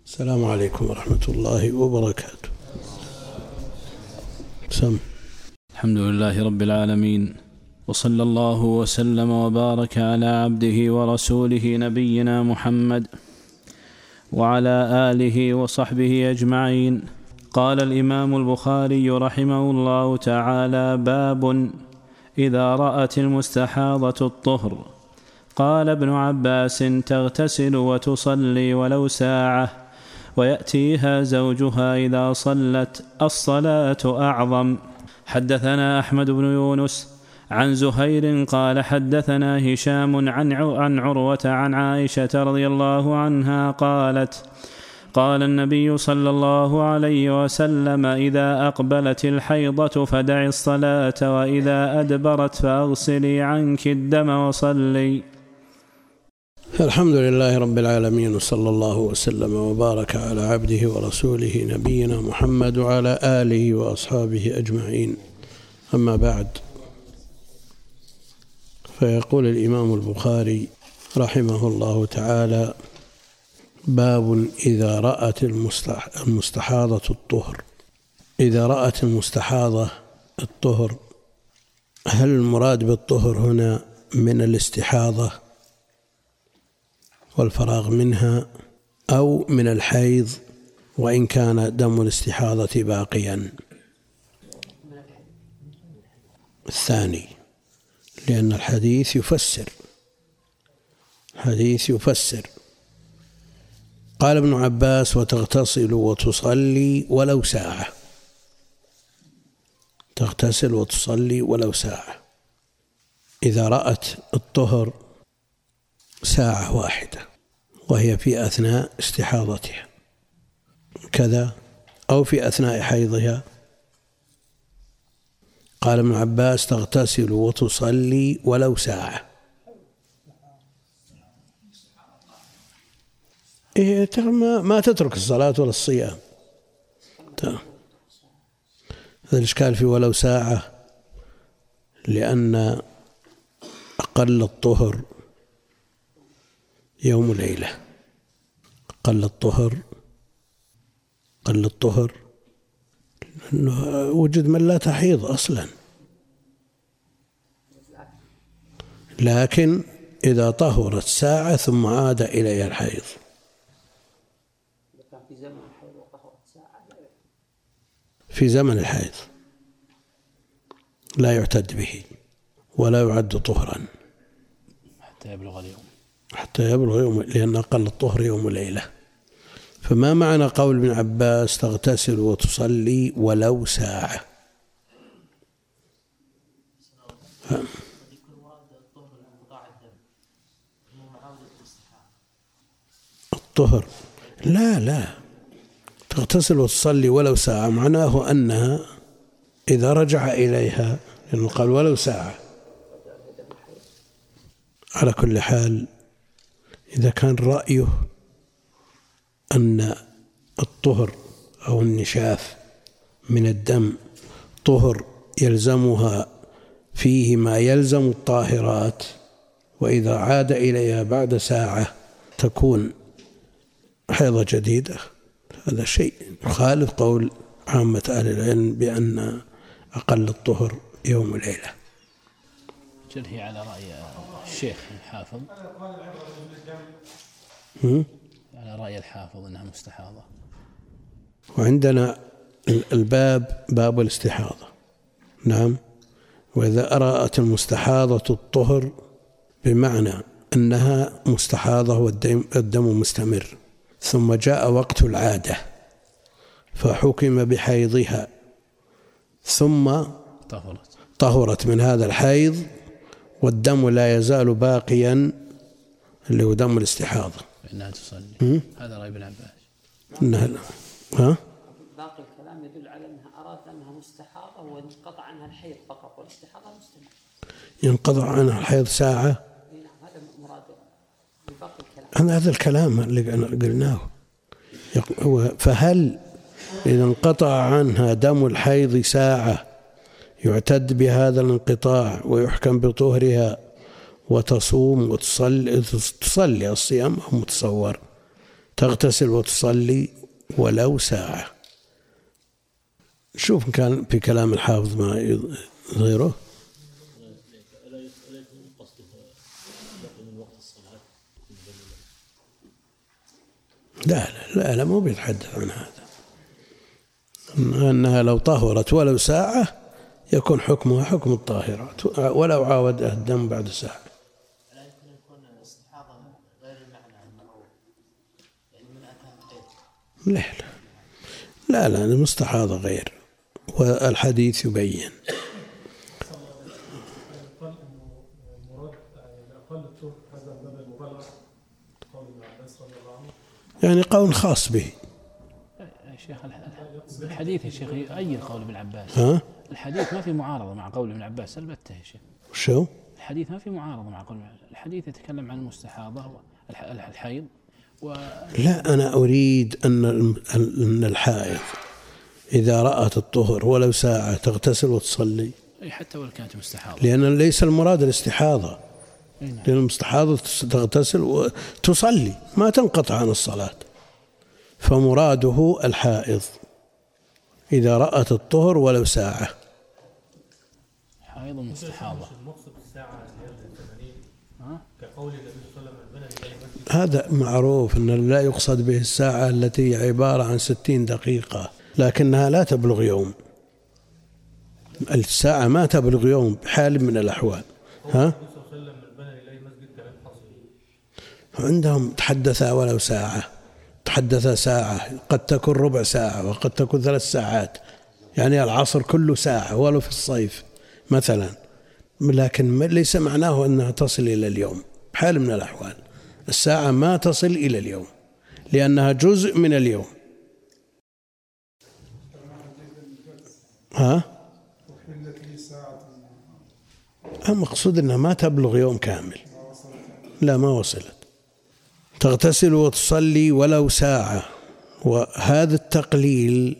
السلام عليكم ورحمة الله وبركاته. الحمد لله رب العالمين، وصلى الله وسلم وبارك على عبده ورسوله نبينا محمد وعلى آله وصحبه أجمعين. قال الإمام البخاري رحمه الله تعالى: باب إذا رأت المستحاضة الطهر. قال ابن عباس: تغتسل وتصلي ولو ساعة، ويأتيها زوجها إذا صلت، الصلاة أعظم. حدثنا أحمد بن يونس عن زهير قال حدثنا هشام عن عروة عن عائشة رضي الله عنها قالت: قال النبي صلى الله عليه وسلم: إذا أقبلت الحيضة فدعي الصلاة، وإذا أدبرت فأغسلي عنك الدم وصلي. الحمد لله رب العالمين، وصلى الله وسلم وبارك على عبده ورسوله نبينا محمد وعلى آله وأصحابه أجمعين. أما بعد، فيقول الإمام البخاري رحمه الله تعالى: باب إذا رأت المستحاضة الطهر. إذا رأت المستحاضة الطهر، هل المراد بالطهر هنا من الاستحاضة والفراغ منها، أو من الحيض وإن كان دم الاستحاضة باقيا؟ الثاني، لأن الحديث يفسر. قال ابن عباس: وتغتسل وتصلي ولو ساعة. تغتسل وتصلي ولو ساعة، إذا رأت الطهر ساعة واحدة وهي في أثناء استحاضتها كذا، أو في أثناء حيضها. قال ابن عباس: تغتسل وتصلي ولو ساعة. ما تترك الصلاة ولا الصيام. هذا الإشكال في ولو ساعة، لأن أقل الطهر يوم ليلة. قل الطهر لأنه وجد من لا تحيض أصلا، لكن إذا طهرت ساعة ثم عاد إليها الحيض. في زمن الحيض لا يعتد به ولا يعد طهرا حتى يبلغ يوم، لأن أقل الطهر يوم ليلة. فما معنى قول ابن عباس: تغتسل وتصلي ولو ساعة؟ الطهر لا تغتسل وتصلي ولو ساعة معناه أنها إذا رجع إليها، لأنه قال ولو ساعة. على كل حال، إذا كان رأيه أن الطهر أو النشاف من الدم طهر يلزمها فيه ما يلزم الطاهرات، وإذا عاد إليها بعد ساعة تكون حيضة جديدة، هذا شيء يخالف قول عامة أهل العلم بأن أقل الطهر يوم ليلة. جله على رأي الشيخ الحافظ، على رأي الحافظ أنها مستحاضة. وعندنا الباب باب الاستحاضة. نعم. وإذا رأت المستحاضة الطهر بمعنى أنها مستحاضة والدم مستمر، ثم جاء وقت العادة فحكم بحيضها، ثم طهرت من هذا الحيض والدم لا يزال باقيا اللي هو دم الاستحاضة، إنها تصلي. هذا رأي ابن عباس. باقي الكلام يدل على أنها أراد أنها مستحاضة وانقطع عنها الحيض فقط، والاستحاضة مستمر. ينقطع عنها الحيض ساعة. هذا مراد باقي الكلام. هذا الكلام اللي قلناه. فهل إذا انقطع عنها دم الحيض ساعة يعتد بهذا الانقطاع ويحكم بطهرها وتصوم وتصلي الصيام، أو متصور تغتسل وتصلي ولو ساعة. شوف إن كان في كلام الحافظ ما غيره. لا مو بيتحدث عن هذا، أنها لو طهرت ولو ساعة يكون حكمها حكم الطاهرات ولو عاود الدم بعد ساعة. لا المستحاضة غير، والحديث يبين. يعني قول خاص به. شيخ الحديث يا شيخ أي قول ابن عباس. الحديث ما في معارضة مع قول ابن عباس البتة يا شيخ. شو؟ الحديث ما في معارضة مع قول الحديث يتكلم عن المستحاضة والحيض لا، أنا أريد أن الحائض إذا رأت الطهر ولو ساعة تغتسل وتصلي، حتى ولو كانت مستحاضة، لأن ليس المراد الاستحاضة، لأن المستحاضة تغتسل وتصلي ما تنقطع عن الصلاة، فمراده الحائض إذا رأت الطهر ولو ساعة. حائض مستحاضة هذا معروف أن لا يقصد به الساعة التي عبارة عن 60 دقيقة، لكنها لا تبلغ يوم. الساعة ما تبلغ يوم بحال من الأحوال. عندهم تحدثا ولو ساعة، تحدث ساعة، قد تكون ربع ساعة وقد تكون 3 ساعات، يعني العصر كله ساعة ولو في الصيف مثلا، لكن ليس معناه أنها تصل إلى اليوم بحال من الأحوال. الساعة ما تصل إلى اليوم لأنها جزء من اليوم. المقصود أنها ما تبلغ يوم كامل، لا ما وصلت. تغتسل وتصلي ولو ساعة، وهذا التقليل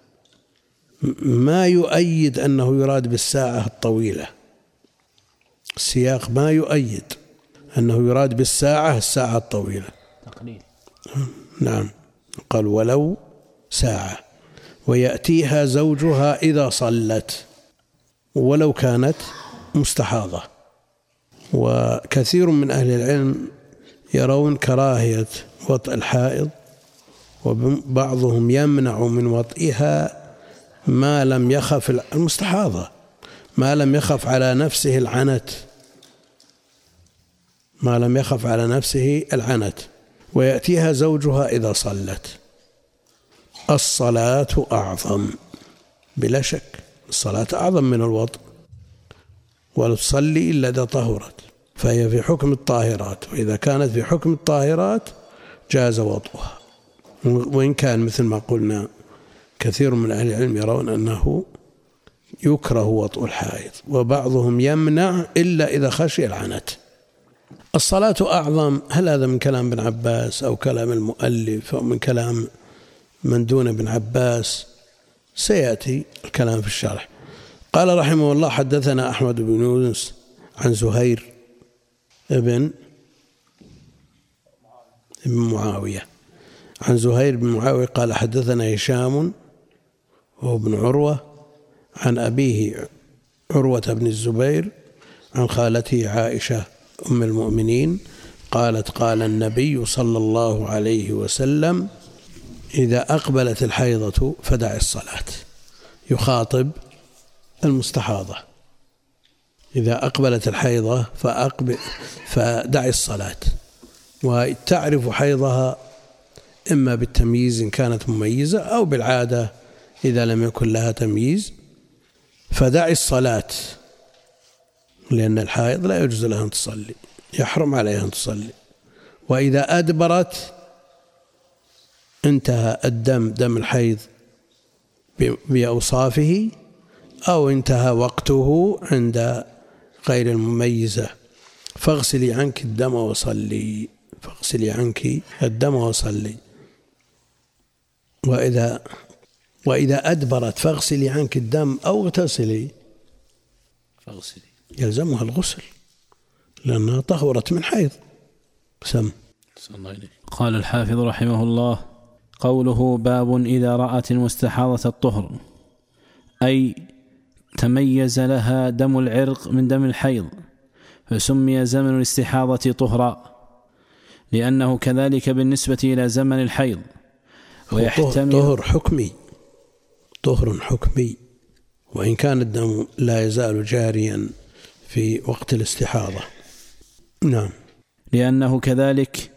ما يؤيد أنه يراد بالساعة الطويلة، السياق ما يؤيد أنه يراد بالساعة الساعة الطويلة، تقليل. نعم، قال ولو ساعة. ويأتيها زوجها إذا صلت ولو كانت مستحاضة. وكثير من أهل العلم يرون كراهية وطئ الحائض، وبعضهم يمنع من وطئها ما لم يخف المستحاضة، ما لم يخف على نفسه العنت، ما لم يخف على نفسه العنت. ويأتيها زوجها إذا صلت. الصلاة أعظم بلا شك، الصلاة أعظم من الوطء، ولا تصلي إلا إذا طهرت، فهي في حكم الطاهرات، وإذا كانت في حكم الطاهرات جاز وطئها. وإن كان مثل ما قلنا كثير من أهل العلم يرون أنه يكره وطئ الحائض، وبعضهم يمنع إلا إذا خشي العنت. الصلاة أعظم، هل هذا من كلام ابن عباس أو كلام المؤلف أو من كلام من دون ابن عباس؟ سيأتي الكلام في الشرح. قال رحمه الله: حدثنا أحمد بن يونس عن زهير ابن معاوية، عن زهير بن معاوية قال: حدثنا هشام وهو ابن عروة عن أبيه عروة بن الزبير عن خالته عائشة أم المؤمنين قالت: قال النبي صلى الله عليه وسلم: إذا أقبلت الحيضة فدع الصلاة. يخاطب المستحاضة: إذا أقبلت الحيضة فدع الصلاة. وتعرف حيضها إما بالتمييز إن كانت مميزة أو بالعادة إذا لم يكن لها تمييز، فدع الصلاة، لأن الحائض لا يجوز لها أن تصلي، يحرم عليها أن تصلي. وإذا أدبرت انتهى الدم، دم الحيض بأوصافه، أو انتهى وقته عند غير المميزة، فاغسلي عنك الدم وصلي، فاغسلي عنك الدم وصلي. وإذا أدبرت فاغسلي عنك الدم أو اغتسلي، فاغسلي يلزمها الغسل لأنها طهرت من حيض. سم. قال الحافظ رحمه الله: قوله باب إذا رأت المستحاضة الطهر، أي تميز لها دم العرق من دم الحيض، فسمي زمن الاستحاضة طهرا لأنه كذلك بالنسبة إلى زمن الحيض. ويحتمل طهر حكمي، وإن كان الدم لا يزال جاريا في وقت الاستحاضة. نعم. لأنه كذلك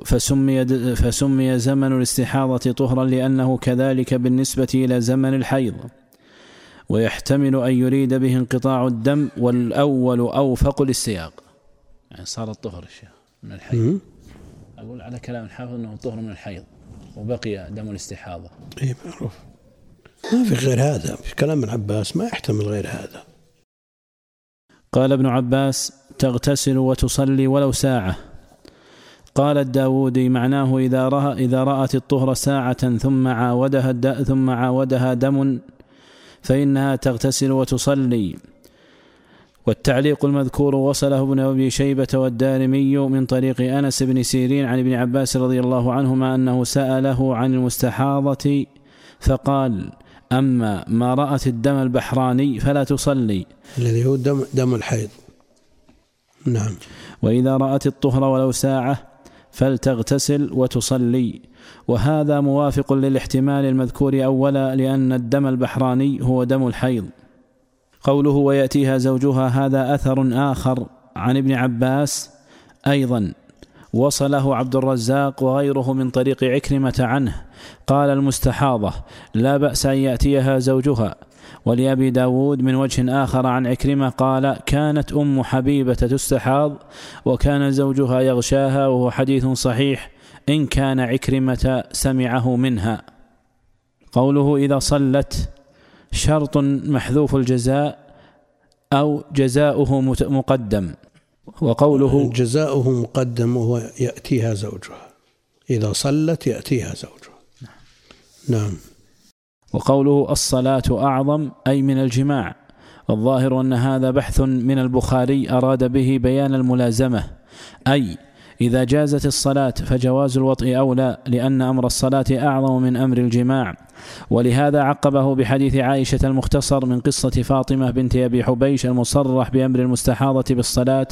فسمي زمن الاستحاضة طهرا لأنه كذلك بالنسبة إلى زمن الحيض. ويحتمل أن يريد به انقطاع الدم، والأول أوفق للسياق، يعني صار الطهر الشيخ من الحيض. أقول على كلام الحافظ أنه طهر من الحيض وبقي دم الاستحاضة. إيه معروف، ما في غير هذا، في كلام ابن عباس ما يحتمل غير هذا. قال ابن عباس: تغتسل وتصلي ولو ساعة. قال الداودي: معناه إذا رأت الطهر ساعة ثم عاودها دم فإنها تغتسل وتصلي. والتعليق المذكور وصله ابن أبي شيبة والدارمي من طريق أنس بن سيرين عن ابن عباس رضي الله عنهما أنه سأله عن المستحاضة فقال: أما ما رأت الدم البحراني فلا تصلي، الذي هو دم الحيض. نعم. وإذا رأت الطهر ولو ساعة فلتغتسل وتصلي. وهذا موافق للاحتمال المذكور أولا، لأن الدم البحراني هو دم الحيض. قوله ويأتيها زوجها، هذا أثر آخر عن ابن عباس أيضا وصله عبد الرزاق وغيره من طريق عكرمة عنه، قال: المستحاضة لا بأس أن يأتيها زوجها. ولأبي داود من وجه آخر عن عكرمة قال: كانت أم حبيبة تستحاض وكان زوجها يغشاها، وهو حديث صحيح إن كان عكرمة سمعه منها. قوله إذا صلت شرط محذوف الجزاء أو جزاؤه مقدم. وقوله جزاؤه مقدم وهو يأتيها زوجها، إذا صلت يأتيها زوجها. نعم. وقوله الصلاة أعظم أي من الجماع. والظاهر أن هذا بحث من البخاري أراد به بيان الملازمة، أي إذا جازت الصلاة فجواز الوطء أولى، لأن أمر الصلاة أعظم من أمر الجماع. ولهذا عقبه بحديث عائشة المختصر من قصة فاطمة بنت أبي حبيش المصرح بأمر المستحاضة بالصلاة،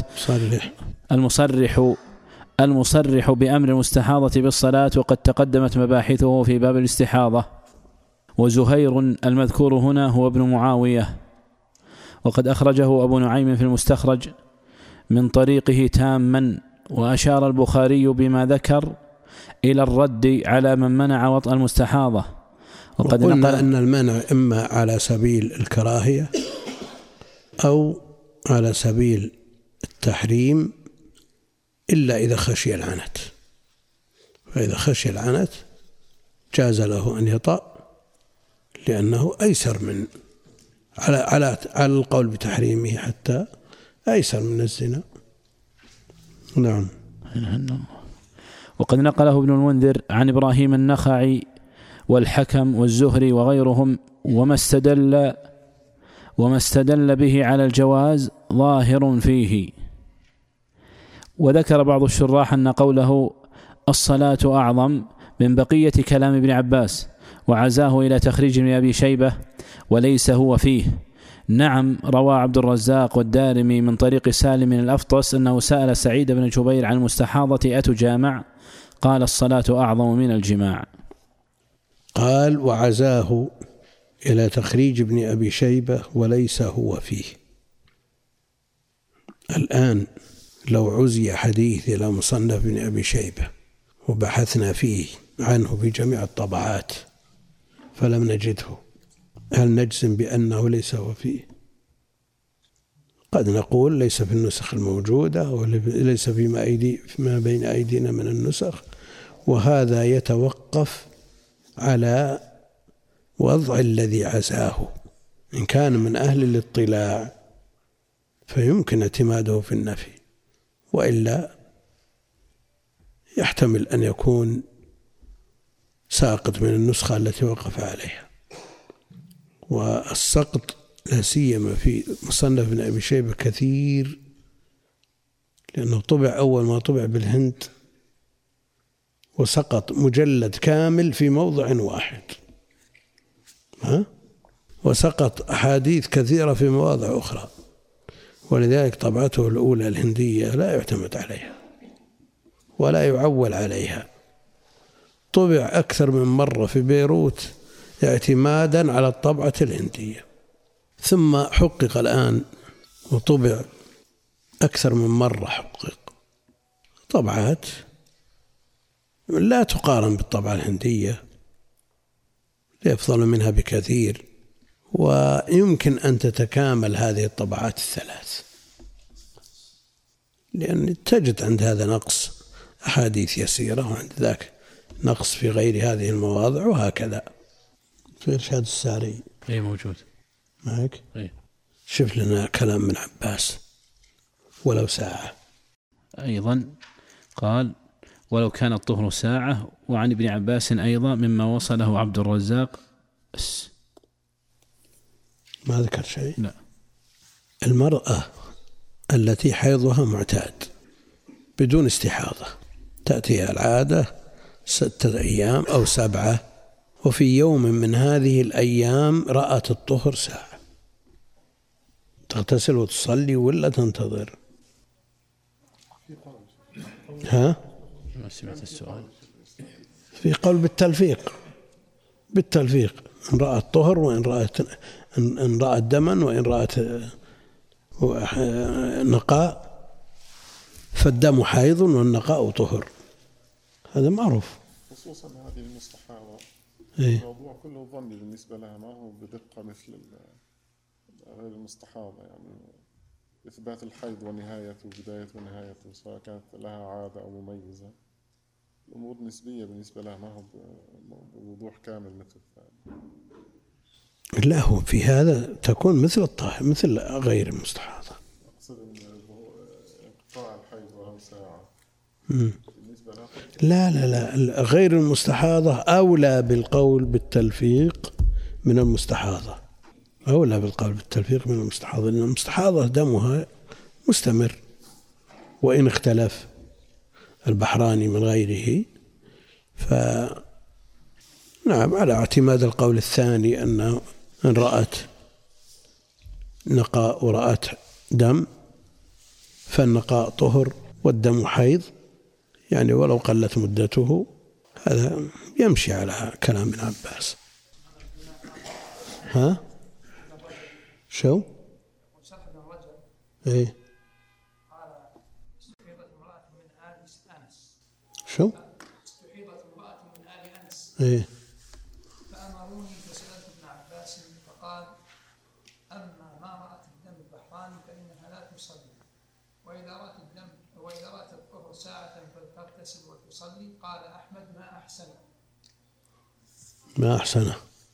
المصرح بأمر المستحاضة بالصلاة، وقد تقدمت مباحثه في باب الاستحاضة. وزهير المذكور هنا هو ابن معاوية، وقد أخرجه أبو نعيم في المستخرج من طريقه تاما. وأشار البخاري بما ذكر إلى الرد على من منع وطأ المستحاضة. وقد قلنا أن المنع إما على سبيل الكراهية أو على سبيل التحريم، إلا إذا خشي العنت. فإذا خشي العنت جاز له أن يطأ، لأنه أيسر من على القول بتحريمه، حتى أيسر من الزنا. نعم. وقد نقله ابن المنذر عن إبراهيم النخعي والحكم والزهري وغيرهم، وما استدل به على الجواز ظاهر فيه. وذكر بعض الشراح أن قوله الصلاة أعظم من بقية كلام ابن عباس، وعزاه إلى تخريج ابن أبي شيبة وليس هو فيه. نعم، روى عبد الرزاق والدارمي من طريق سالم الأفطس أنه سأل سعيد بن جبير عن المستحاضة أتجامع؟ قال الصلاة أعظم من الجماع. قال وعزاه إلى تخريج ابن أبي شيبة وليس هو فيه. الآن لو عزي حديث إلى مصنف ابن أبي شيبة وبحثنا فيه عنه في جميع الطبعات فلم نجده، هل نجزم بأنه ليس هو فيه؟ قد نقول ليس في النسخ الموجودة وليس فيما بين أيدينا من النسخ، وهذا يتوقف على وضع الذي عزاه. إن كان من أهل الاطلاع فيمكن اعتماده في النفي، وإلا يحتمل أن يكون ساقط من النسخة التي وقف عليها. والسقط لا سيما في مصنف ابن أبي شيبة كثير، لأنه طبع أول ما طبع بالهند وسقط مجلد كامل في موضع واحد، وسقط أحاديث كثيرة في مواضع أخرى، ولذلك طبعته الأولى الهندية لا يعتمد عليها ولا يعول عليها. طبع أكثر من مرة في بيروت اعتمادا على الطبعة الهندية، ثم حقق الآن وطبع أكثر من مرة، حقق طبعات لا تقارن بالطبعة الهندية، أفضل منها بكثير، ويمكن أن تتكامل هذه الطبعات الثلاث، لأن تجد عند هذا نقص أحاديث يسيرة وعند ذاك نقص في غير هذه المواضع، وهكذا. في إرشاد الساري موجود معك، شوف لنا كلام من عباس ولو ساعة. أيضا قال ولو كان الطهر ساعة. وعن ابن عباس أيضا مما وصله عبد الرزاق ما ذكر شيء. لا. المرأة التي حيضها معتاد بدون استحاضة تأتيها العادة 6 أيام أو 7، وفي يوم من هذه الأيام رأت الطهر ساعة، تغتسل وتصلي ولا تنتظر؟ ما سمعت السؤال. في قول بالتلفيق إن رأت طهر وإن رأت دما وإن رأت نقاء، فالدم حيض والنقاء طهر، هذا معروف. خصوصا هذه المستحاضة الموضوع كله ظني بالنسبة لها، ما هو بدقة مثل غير المستحاضة، يعني إثبات الحيض ونهايته وبدايته ونهايته سواء كانت لها عادة أو مميزة، الأمور نسبية بالنسبة لها، ما هو بوضوح كامل مثل الثاني. لا، هو في هذا تكون مثل الطاهر مثل غير المستحاضة. أقصد انقطاع الحيض ولو ساعة بالنسبة لها. لا، غير المستحاضة أولى بالقول بالتلفيق من المستحاضة، أولى بالقول بالتلفيق من المستحاضة، لأن المستحاضة دمها مستمر، وإن اختلف البحراني من غيره، نعم على اعتماد القول الثاني أنه إن رأت نقاء ورأت دم فالنقاء طهر والدم حيض، يعني ولو قلت مدته، هذا يمشي على كلام ابن عباس. شو؟ إيه؟ شو؟ إيه؟ فأمروني فسألت ابن عباس فقال أما ما رأت الدم البحراني فإنها لا تصلي، وإذا رأت الطهر ساعة فلتغتسل وتصلي. قال أحمد ما أحسنه.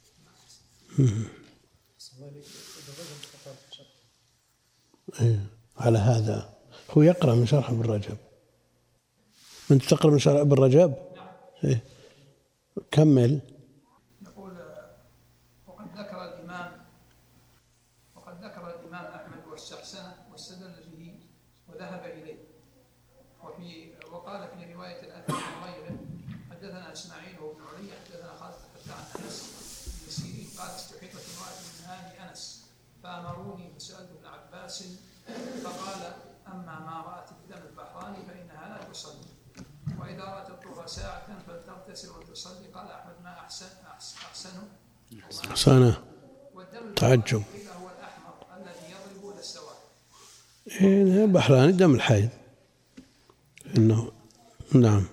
إيه؟ على هذا هو يقرأ من شرح ابن رجب. من تقرأ من شرح ابن رجب؟ إيه؟ كمل. يقول وقد ذكر الإمام أحمد واستحسنه واستدل به وذهب إليه، وقال في رواية الأثر من غيره حدثنا إسماعيل وابن علي حدثنا خالد حتى عن أنس بن سيرين قال استحيطت امرأة من آل أنس فأمروني فسألت ابن عباس فقال أما ما رأت الدم البحراني فإنها لا تصلي، وإذا رأت الطهر ساعة فلتغتسل وتصلي. قال أحمد ما أحسنه. تعجب. هو الأحمر الذي يضرب إلى السواد. إيه بحراني دم الحيض إنه نعم.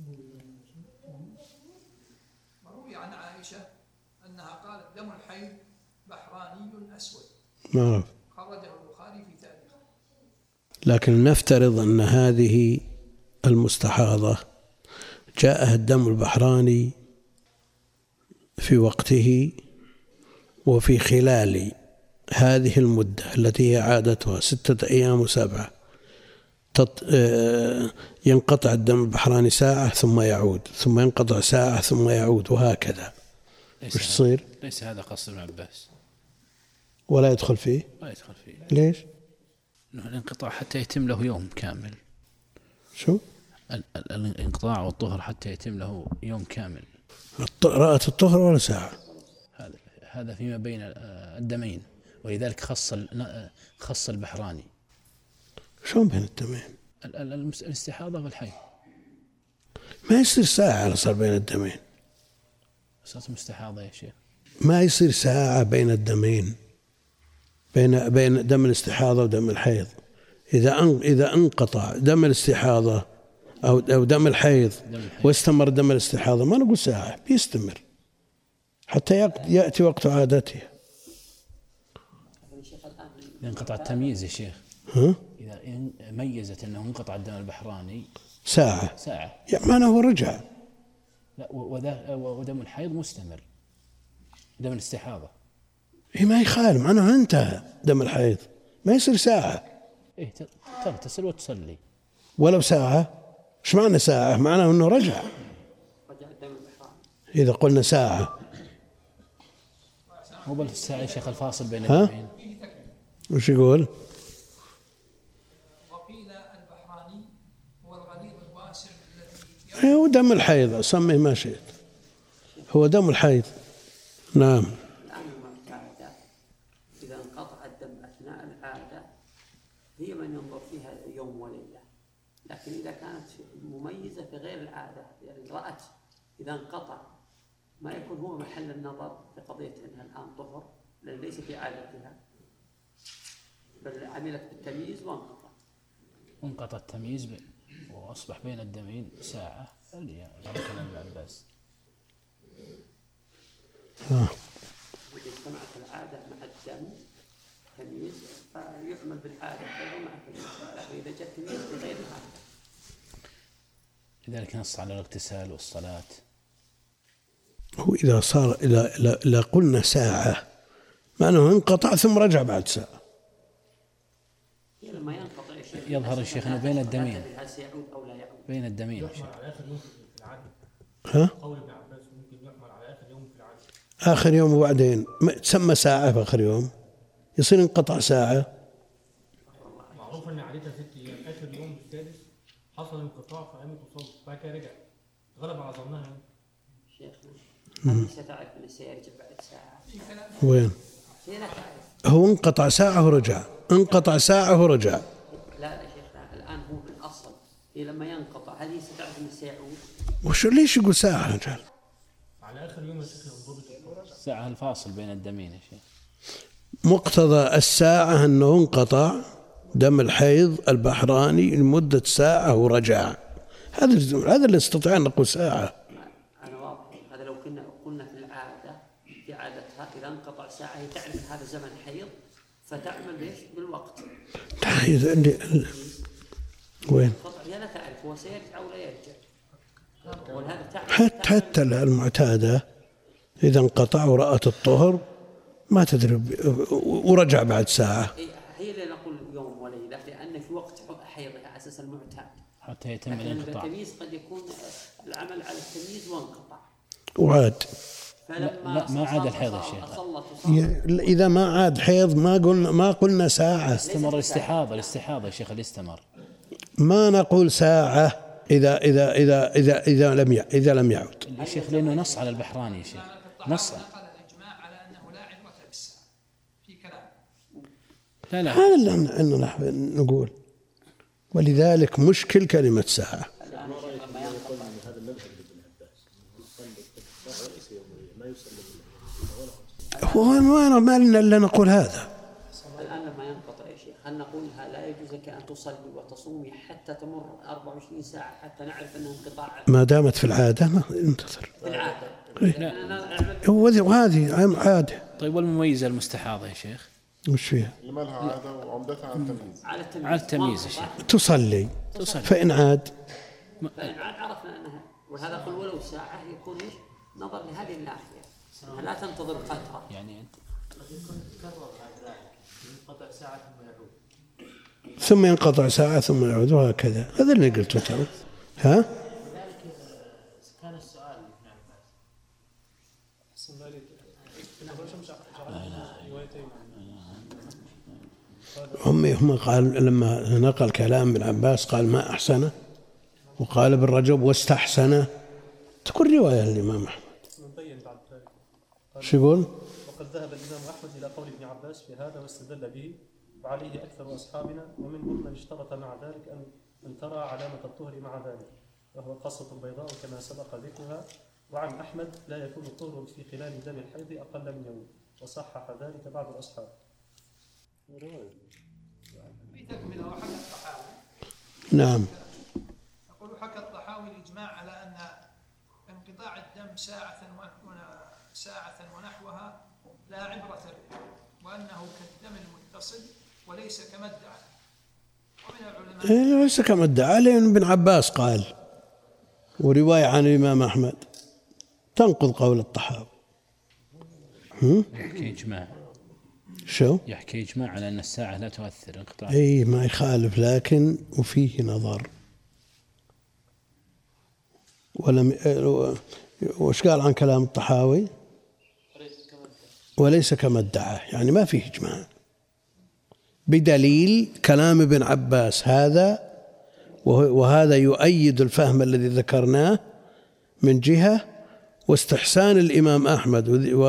وروي عن عائشة أنها قالت دم الحيض بحراني أسود. ما أعرف. خرجه البخاري في تاريخه. لكن نفترض أن هذه المستحاضة جاءها الدم البحراني في وقته وفي خلال هذه المدة التي هي عادتها 6 أيام و7 ينقطع الدم البحراني ساعة ثم يعود، ثم ينقطع ساعة ثم يعود، وهكذا. وش تصير؟ ليس هذا قصد ابن عباس، ولا يدخل فيه. ليش؟ ليش؟ إنه الانقطاع حتى يتم له يوم كامل. شو؟ الانقطاع والطهر حتى يتم له يوم كامل. رأت الطهر ولا ساعة؟ هذا فيما بين الدمين، ولذلك خص البحراني. شلون بين الدمين؟ الاستحاضة والحيض. ما يصير ساعة صار بين الدمين. صارت مستحاضة يا شيخ. ما يصير ساعة بين الدمين، بين دم الاستحاضة ودم الحيض. إذا انقطع دم الاستحاضة أو دم الحيض واستمر دم الاستحاضة ما نقول ساعة، بيستمر حتى يأتي وقت عادته. إذا انقطع التمييز يا شيخ، إذا ميزت أنه انقطع الدم البحراني ساعة يعني معناه هو رجع. لا، ودم الحيض مستمر، دم الاستحاضة ما يخالف، معناه انتهى دم الحيض، ما يصير ساعة. تغتسل وتصلي ولو ساعة. ايش معنى ساعة؟ معناه انه رجع. إذا قلنا ساعة مو بالساعة يا شيخ الفاصل بين الدمين. وش يقول؟ وقيل البحراني هو الغليظ الواسع الذي هو دم الحيض، سميه ما شئت، هو دم الحيض. نعم. الآن المعتادة إذا انقطع الدم أثناء العادة هي من ينظر فيها يوم وليلة، لكن إذا كانت مميزة في غير العادة، يعني رأت إذا انقطع ما يكون هو محل النظر في قضية أنها الآن طهر، لأن ليس في عادتها، بل عملت بالتمييز وانقطع التمييز وأصبح بين الدمين ساعة. هذا كلام ابن عباس. إذا اجتمعت العادة مع الدم تمييز فيعمل بالعادة مع التمييز، لكن إذا جاء التمييز بغير العادة. لذلك نص على الاغتسال والصلاة. هو إذا صار إذا قلنا ساعة معناه انقطع ثم رجع بعد ساعة. لما ينقطع يظهر الشيخ أنه بين الدمين. بين الدمين. ها؟ آخر يوم وبعدين تسمى ساعة في آخر يوم يصير انقطع ساعة. معروف أن عادتها 6 أيام، آخر يوم السادس حصل انقطاع فقامت وصلت بعد كده رجعت، غلب على ظنها. شيخنا ستعرف أن سيرجع بعد ساعة. وين؟ هو انقطع ساعة ورجع، انقطع ساعة ورجع. لا شيخنا الآن هو بالأصل هي لما ينقطع هل هي ستعرف أنه سيعود؟ وشو ليش يقول ساعة يا رجال؟ على آخر يوم الشيخ ينضبط ساعة الفاصل بين الدمين يا شيخ. مقتضى الساعة أنه انقطع دم الحيض البحراني لمدة ساعة ورجع. هذا اللي استطيع أن نقول ساعة. أنا واضح. هذا لو قلنا في العادة في عادتها إذا انقطع ساعة هي تعرف أن هذا زمن حيض فتعمل بإيش بالوقت. وين؟ هي لا تعرف هو سيرجع ولا يرجع. حتى المعتادة إذا انقطع ورأت الطهر ما تدري ورجع بعد ساعة. هي اللي نقول يوم وليلة لأن في وقت حيضها على أساس المعتاد. حتى يتم الانقطاع. التمييز قد يكون العمل على التمييز وانقطع. وعاد. لا ما عاد الحيض يا شيخ. إذا ما عاد حيض ما قلنا ساعة. استمر الاستحاضة يا شيخ اللي استمر. ما نقول ساعة إذا لم يعد. يا شيخ لأنه نص على البحراني يا شيخ. نص. الإجماع على أنه لا عبرة بالساعة في كلام. لا هذا اللي نحن نقول، ولذلك مشكل كلمة ساعة. هو ما لنا إلا نقول هذا. الآن لما ينقطع يا شيخ هل نقولها لا يجوز لك أن تصلي وتصومي حتى تمر 24 ساعة حتى نعرف أنه انقطاع؟ ما دامت في العادة ما ننتظر. في العادة. وهذه عادة. طيب والمميزة المستحاضة يا شيخ؟ وش فيها؟ اللي ما لها عادة وعمدتها على التمييز. على التمييز يا شيخ. تصلي. فإن عاد عرفنا أنها وهذا قل ولو ساعة يكون إيش نظر لهذه الناحية لا تنتظر فترة. يعني أنت ينقطع ساعة ثم ينقطع ساعة ثم يعود وهكذا. هذا اللي قلته ترى. ها؟ لذلك كان السؤال لابن عباس. هم قال لما نقل كلام ابن عباس قال ما أحسنه وقال ابن رجب واستحسنه، تكون رواية الإمام أحمد. شو يقول؟ وقد ذهب الإمام أحمد إلى قول ابن عباس في هذا واستدل به، وعليه أكثر أصحابنا، ومنهم من اشترط مع ذلك أن ترى علامة الطهر مع ذلك، وهو قصة بيضاء كما سبق ذكرها. وعن أحمد لا يكون الطهر في خلال دم الحيض أقل من يوم، وصحح ذلك بعض الأصحاب. نعم. يقول حكى الطحاوي الإجماع على أن انقطاع الدم ساعة ونحوها لا عبرة به، وأنه كالدم المتصل وليس كما ادعى. ومن العلماء ليس كما ادعى، لأن ابن عباس قال، ورواية عن الإمام أحمد تنقض قول الطحاوي. يحكي إجماع. شو؟ يحكي إجماع على أن الساعة لا تؤثر انقطاع. أي ما يخالف، لكن وفيه نظر. وش قال عن كلام الطحاوي؟ وليس كما ادعى، يعني ما فيه إجماع، بدليل كلام ابن عباس هذا، وهذا يؤيد الفهم الذي ذكرناه من جهة، واستحسان الإمام أحمد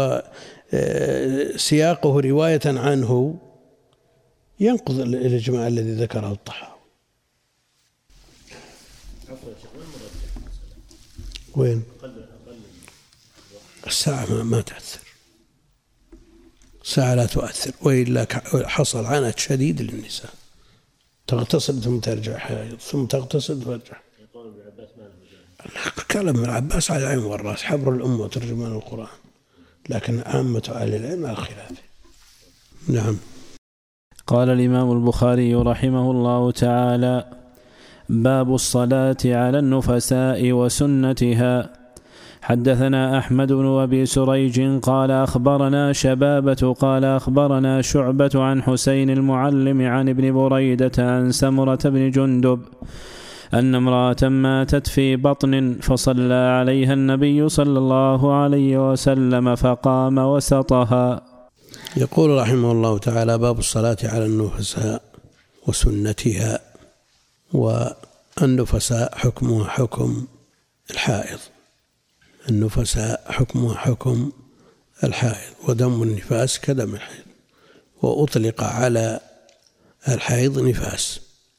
وسياقه رواية عنه ينقض الإجماع الذي ذكره الطحاوي. وين؟ الساعة ما تأثر، الساعة لا تؤثر، وإلا حصل عنت شديد للنساء، تغتسل ثم ترجع حائض، ثم تغتسل وترجع. كلام ابن عباس على العين والرأس، حبر الأمة وترجمان القرآن، لكن عامة أهل العلم على خلافه. نعم. قال الإمام البخاري رحمه الله تعالى: باب الصلاة على النفساء وسنتها. حدثنا أحمد بن أبي سريج قال أخبرنا شبابة قال أخبرنا شعبة عن حسين المعلم عن ابن بريدة عن سمرة بن جندب أن امرأة ماتت في بطن، فصلى عليها النبي صلى الله عليه وسلم فقام وسطها. يقول رحمه الله تعالى: باب الصلاة على النفساء وسنتها. والنفساء حكمها حكم الحائض، النفساء حكمها حكم الحائض، ودم النفاس كدم الحيض، وأطلق على الحيض نفاس،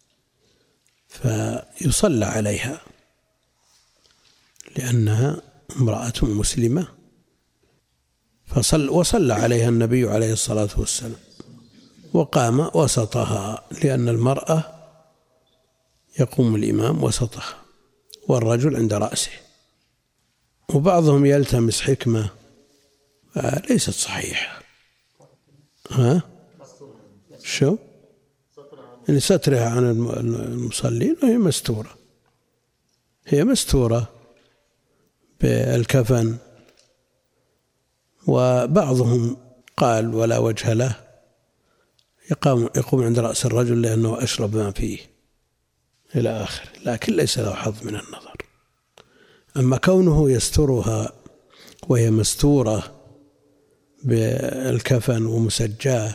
فيصلى عليها لأنها امرأة مسلمة، وصلى عليها النبي عليه الصلاة والسلام، وقام وسطها، لأن المرأة يقوم الإمام وسطها والرجل عند رأسه. وبعضهم يلتمس حكمة ليست صحيحة. شو؟ يعني سترها عن المصلين، وهي مستورة، هي مستورة بالكفن. وبعضهم قال ولا وجه له، يقوم عند رأس الرجل لأنه أشرب ما فيه إلى آخر، لكن ليس له حظ من النظر. أما كونه يسترها وهي مستورة بالكفن ومسجاه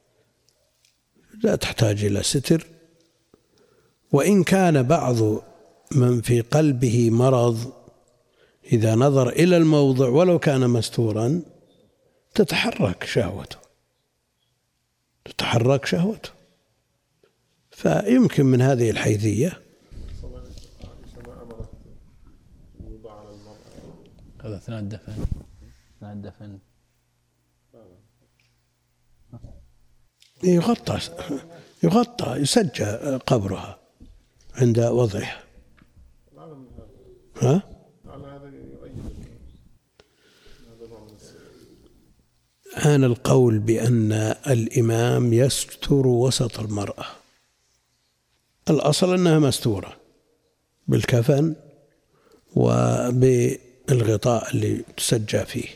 لا تحتاج إلى ستر. وإن كان بعض من في قلبه مرض إذا نظر إلى الموضع ولو كان مستورا تتحرك شهوته، فيمكن من هذه الحيثية هذا أثناء الدفن يغطى يسجى قبرها عند وضعها. أنا القول بأن الإمام يستر وسط المرأة، الأصل أنها مستورة بالكفن وبالغطاء اللي تسجى فيه،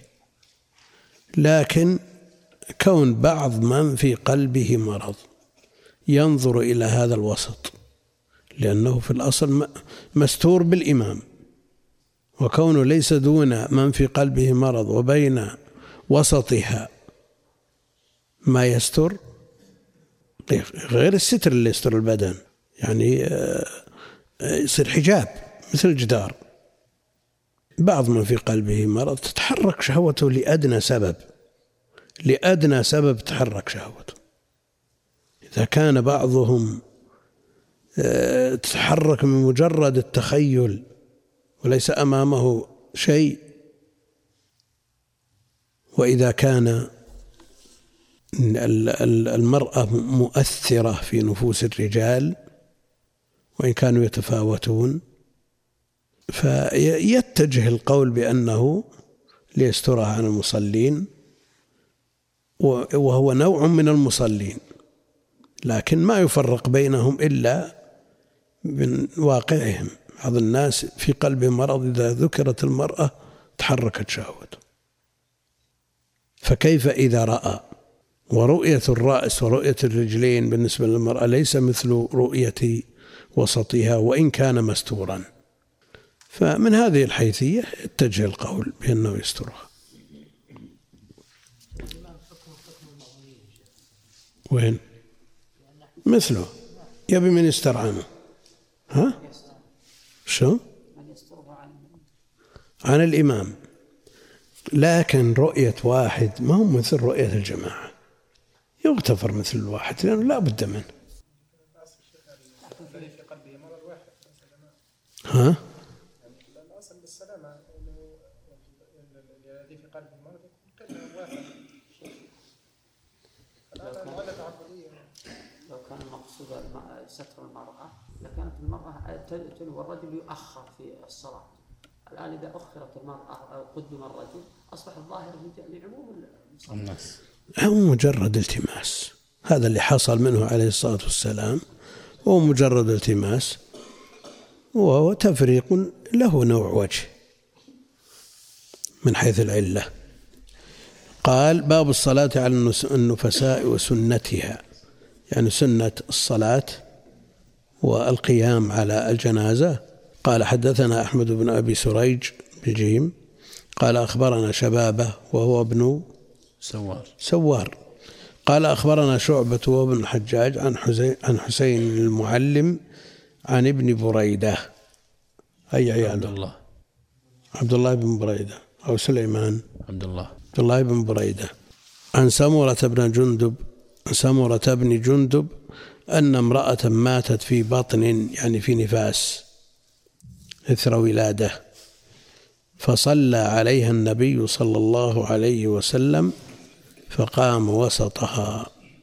لكن كون بعض من في قلبه مرض ينظر إلى هذا الوسط، لأنه في الأصل مستور بالإمام، وكونه ليس دون من في قلبه مرض وبين وسطها ما يستر، غير الستر اللي يستر البدن، يعني يصير حجاب مثل الجدار. بعض من في قلبه مرض تتحرك شهوته لأدنى سبب تحرك شهوته. إذا كان بعضهم تتحرك من مجرد التخيل وليس أمامه شيء، وإذا كان المرأة مؤثرة في نفوس الرجال وإن كانوا يتفاوتون، فيتجه القول بأنه ليسترها عن المصلين، وهو نوع من المصلين، لكن ما يفرق بينهم إلا من واقعهم. بعض الناس في قلبهم مرض إذا ذكرت المرأة تحركت شهوته. فكيف إذا رأى؟ ورؤية الرأس ورؤية الرجلين بالنسبة للمرأة ليس مثل رؤية وسطها وإن كان مستورا. فمن هذه الحيثية اتجه القول بأنه يسترها. وين؟ مثله يبي من يسترعنه. ها؟ شو؟ عن الإمام. لكن رؤية واحد ما هو مثل رؤية الجماعة، يغتفر مثل الواحد لأنه لا بد منه. ها؟ الأصل بالسلامة الذي في قلب المرض يكون واحد. لو كان المقصود ستر المرأة لكانت المرأة والرجل يؤخر في الصلاة. الآن إذا أخرت المرأة أو قدم الرجل أصبح الظاهر لعموم الناس. هو مجرد التماس، هذا اللي حصل منه عليه الصلاة والسلام، هو مجرد التماس، وهو تفريق له نوع وجه من حيث العلة. قال: باب الصلاة على النفساء وسنتها، يعني سنة الصلاة والقيام على الجنازة. قال: حدثنا أحمد بن أبي سريج بالجيم قال: أخبرنا شبابه وهو ابن سوار قال: أخبرنا شعبة وابن الحجاج عن حسين المعلم عن ابن بريدة، أي عياله؟ عبد الله بن بريدة أو سليمان؟ عبد الله بن بريدة، عن سمرة بن جندب أن امرأة ماتت في بطن، يعني في نفاس إثر ولادة، فصلى عليها النبي صلى الله عليه وسلم فقام وسطها.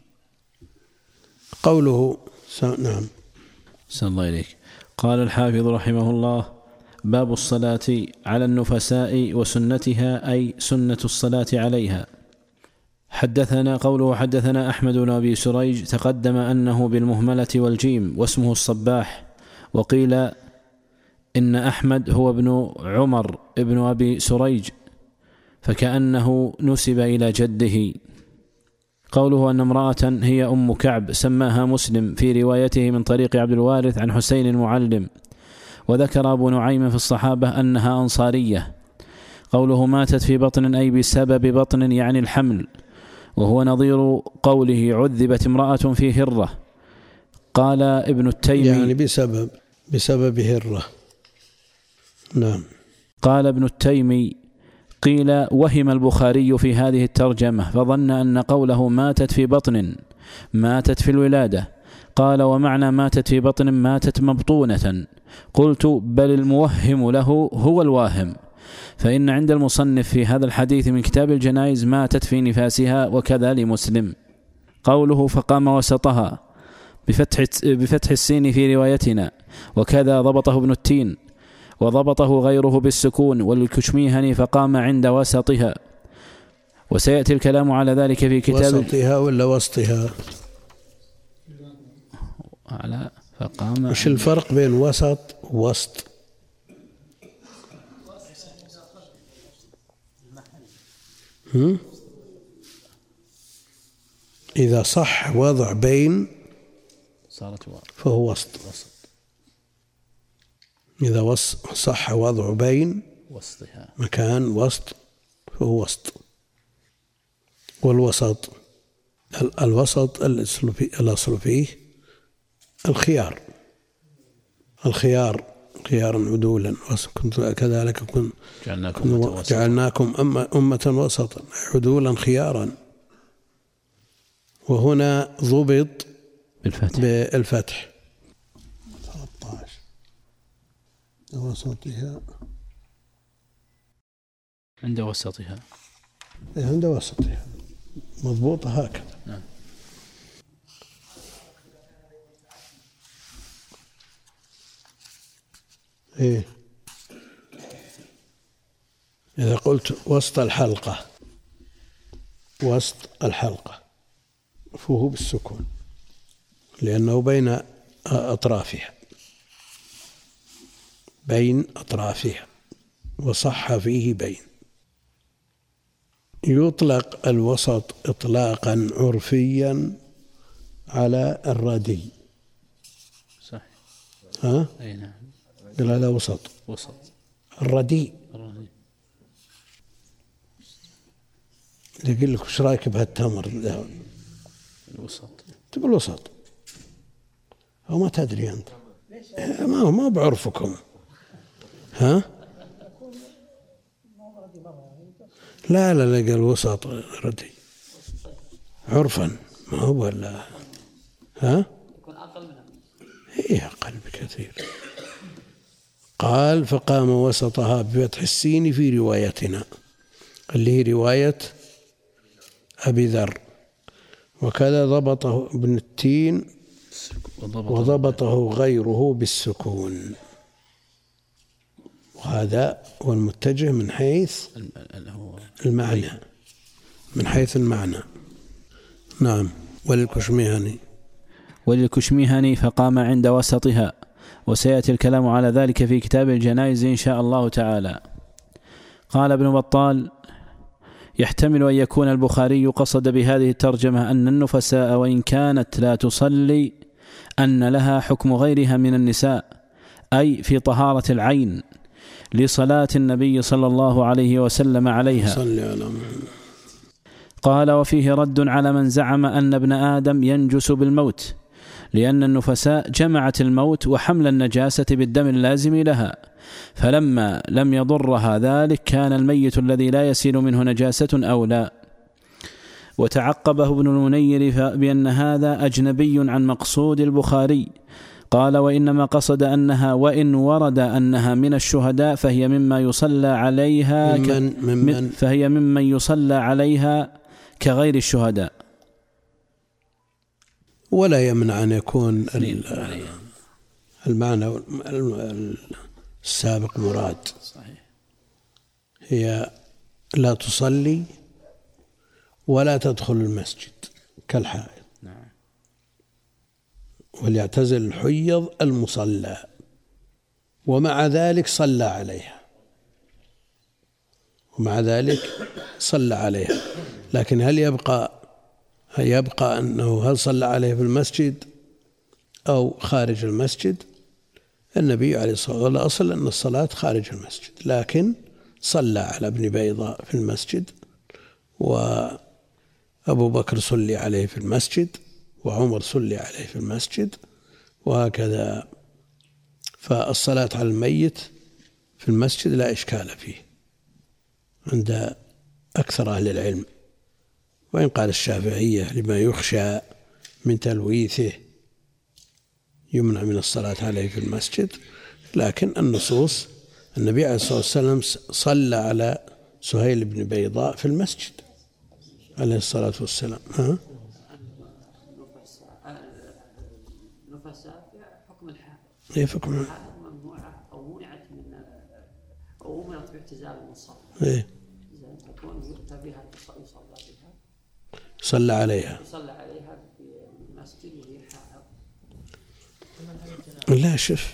قوله نعم. صلى الله عليك. قال الحافظ رحمه الله: باب الصلاة على النفساء وسنتها، أي سنة الصلاة عليها. حدثنا أحمد بن أبي سريج، تقدم أنه بالمهملة والجيم واسمه الصباح، وقيل إن أحمد هو ابن عمر ابن أبي سريج فكأنه نسب إلى جده. قوله أن امرأة هي أم كعب سماها مسلم في روايته من طريق عبد الوارث عن حسين المعلم، وذكر أبو نعيم في الصحابة أنها أنصارية. قوله ماتت في بطن أي بسبب بطن يعني الحمل، وهو نظير قوله عذبت امرأة في هرة. قال ابن التيمي يعني بسبب هرة. نعم. قال ابن التيمي: قيل وهم البخاري في هذه الترجمة فظن أن قوله ماتت في بطن ماتت في الولادة. قال: ومعنى ماتت في بطن ماتت مبطونة. قلت: بل الموهم له هو الواهم، فإن عند المصنف في هذا الحديث من كتاب الجنائز ماتت في نفاسها، وكذا لمسلم. قوله فقام وسطها بفتح السين في روايتنا، وكذا ضبطه ابن التين، وضبطه غيره بالسكون، والكشميهني فقام عند وسطها. وسيأتي الكلام على ذلك في كتاب وسطها ولا وسطها؟ على فقام. وش الفرق بين وسط ووسط؟ إذا صح وضع بين فهو وسط. إذا صح وضع بين مكان وسط فهو وسط. والوسط الوسط الأصل فيه الخيار خيارا عدولا كنت كذلك جعلناكم أمة وسطا عدولا خيارا. وهنا ضبط بالفتح 13 وسطها عند وسطها عند وسطها مضبوطة هكذا. نعم. إيه إذا قلت وسط الحلقة فهو بالسكون لأنه بين أطرافها وصح فيه بين. يطلق الوسط إطلاقا عرفيا على الردي. صحيح. ها؟ أي نعم. قال هذا وسط الردي. يقول لك وش رايك بهالتمر الوسط تقول وسط أو ما تدري أنت ما بعرفكم. ها لا قال وسط ردي عرفا ما هو ولا ها يكون أقل منه. إيه أقل بكثير. قال فقام وسطها بفتح السين في روايتنا اللي هي رواية أبي ذر. وكذا ضبطه ابن التين وضبطه غيره بالسكون. وهذا هو المتجه من حيث المعنى نعم. وللكشميهني فقام عند وسطها، وسيأتي الكلام على ذلك في كتاب الجنائز إن شاء الله تعالى. قال ابن بطال: يحتمل أن يكون البخاري قصد بهذه الترجمة أن النفساء وإن كانت لا تصلي أن لها حكم غيرها من النساء، أي في طهارة العين لصلاة النبي صلى الله عليه وسلم عليها. قال: وفيه رد على من زعم أن ابن آدم ينجس بالموت، لأن النفساء جمعت الموت وحمل النجاسة بالدم اللازم لها، فلما لم يضرها ذلك كان الميت الذي لا يسيل منه نجاسة أولى. وتعقبه ابن المنير بأن هذا أجنبي عن مقصود البخاري. قال: وإنما قصد أنها وإن ورد أنها من الشهداء فهي مما يصلى عليها فهي ممن يصلى عليها كغير الشهداء. ولا يمنع أن يكون المعنى السابق مراد. صحيح. هي لا تصلي ولا تدخل المسجد كالحائض. نعم. وليعتزل الحيض المصلى، ومع ذلك صلى عليها. لكن هل يبقى أنه هل صلى عليه في المسجد أو خارج المسجد؟ النبي عليه الصلاة والسلام الأصل أن الصلاة خارج المسجد، لكن صلى على ابن بيضاء في المسجد، وأبو بكر صلي عليه في المسجد، وعمر صلي عليه في المسجد، وهكذا. فالصلاة على الميت في المسجد لا إشكال فيه عند أكثر أهل العلم، وإن قال الشافعية لما يخشى من تلويثه يمنع من الصلاة عليه في المسجد، لكن النصوص النبي عليه الصلاة والسلام صلى على سهيل بن بيضاء في المسجد عليه الصلاة والسلام. النفساء حكم الحائض. ايه حكم الحائض ممنوعة أو منعت من أو أمرت باعتزال المصلى. ايه إذا تكون يؤتى بها صلى عليها في المسجد وهي حائض. لا، شوف،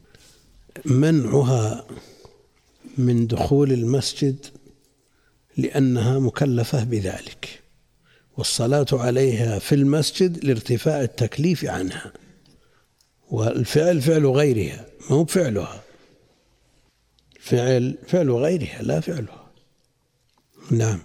منعها من دخول المسجد لأنها مكلفة بذلك، والصلاة عليها في المسجد لارتفاع التكليف عنها، والفعل فعل غيرها، ما هو فعلها، فعل غيرها لا فعلها. نعم.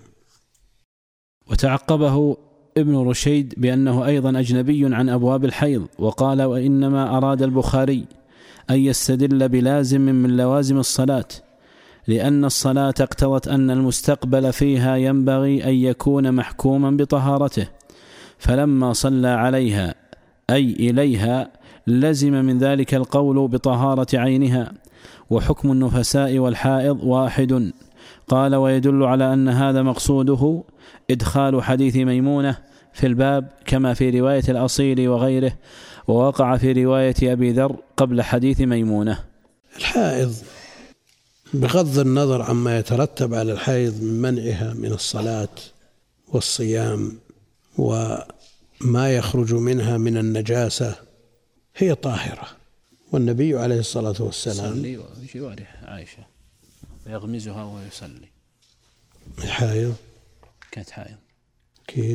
وتعقبه ابن رشيد بأنه أيضا أجنبي عن أبواب الحيض، وقال: وإنما أراد البخاري أن يستدل بلازم من لوازم الصلاة، لأن الصلاة اقتضت أن المستقبل فيها ينبغي أن يكون محكوما بطهارته، فلما صلى عليها أي إليها لزم من ذلك القول بطهارة عينها، وحكم النفساء والحائض واحد. قال: ويدل على أن هذا مقصوده إدخال حديث ميمونة في الباب كما في رواية الأصيل وغيره، ووقع في رواية أبي ذر قبل حديث ميمونة. الحائض بغض النظر عما يترتب على الحائض من منعها من الصلاة والصيام وما يخرج منها من النجاسة هي طاهرة، والنبي عليه الصلاة والسلام يصلي وجواره عائشة ويغمزها وهو يصلي. حائض كانت حائض أكيد.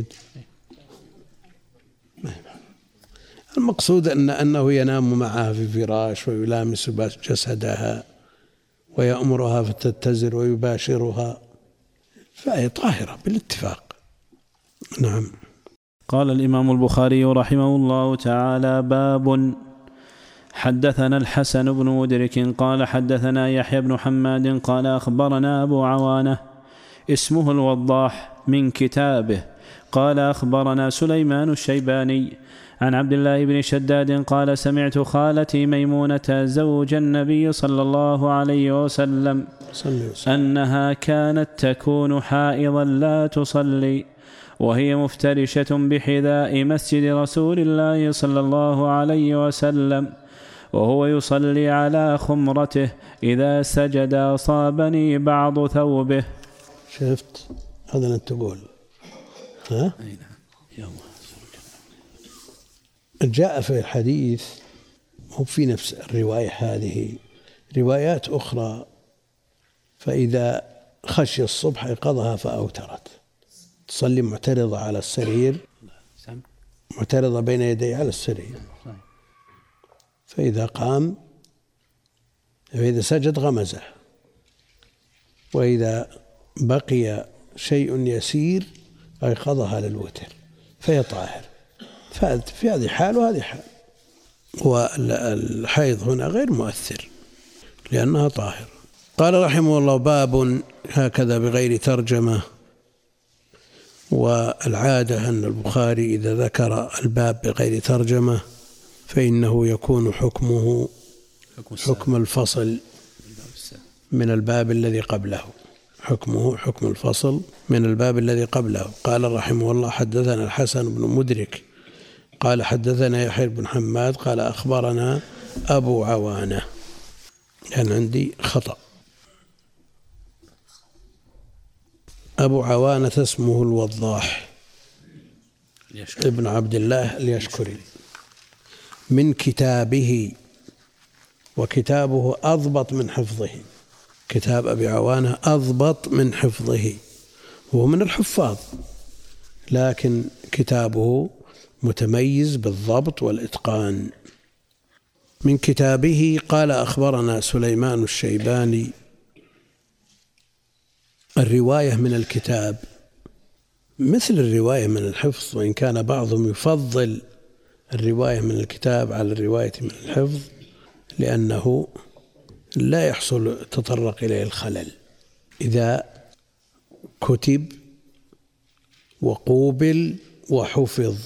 المقصود أنه ينام معها في فراش ويلامس جسدها ويأمرها فتتزر ويباشرها، فهي طاهرة بالاتفاق. نعم. قال الإمام البخاري رحمه الله تعالى: باب. حدثنا الحسن بن مدرك قال حدثنا يحيى بن حماد قال أخبرنا أبو عوانة اسمه الوضاح من كتابه قال أخبرنا سليمان الشيباني عن عبد الله بن شداد قال: سمعت خالتي ميمونة زوج النبي صلى الله عليه وسلم أنها كانت تكون حائضا لا تصلي، وهي مفترشة بحذاء مسجد رسول الله صلى الله عليه وسلم، وهو يصلي على خمرته، إذا سجد أصابني بعض ثوبه. شفت هذا أنت تقول ها؟ جاء في الحديث هو في نفس الرواية هذه روايات أخرى، فإذا خشي الصبح أيقظها فأوترت، تصلي معترضة على السرير، معترضة بين يدي على السرير، فإذا قام فإذا سجد غمزه، وإذا بقي شيء يسير أيقظها للوتر، فهي طاهر. في هذه حال وهذه حال، والحيض هنا غير مؤثر لأنها طاهر. قال رحمه الله: باب، هكذا بغير ترجمة. والعادة أن البخاري إذا ذكر الباب بغير ترجمة فإنه يكون حكمه حكم الفصل من الباب الذي قبله، حكمه حكم الفصل من الباب الذي قبله. قال رحمه الله: حدثنا الحسن بن مدرك قال حدثنا يحيى بن حماد قال أخبرنا أبو عوانة، كان عندي خطأ، أبو عوانة اسمه الوضاح ابن عبد الله اليشكري، من كتابه، وكتابه أضبط من حفظه، كتاب أبي عوانة أضبط من حفظه، وهو من الحفاظ لكن كتابه متميز بالضبط والإتقان. من كتابه قال أخبرنا سليمان الشيباني. الرواية من الكتاب مثل الرواية من الحفظ، وإن كان بعضهم يفضل الرواية من الكتاب على الرواية من الحفظ لأنه لا يحصل تطرق إليه الخلل. إذا كتب وقوبل وحفظ،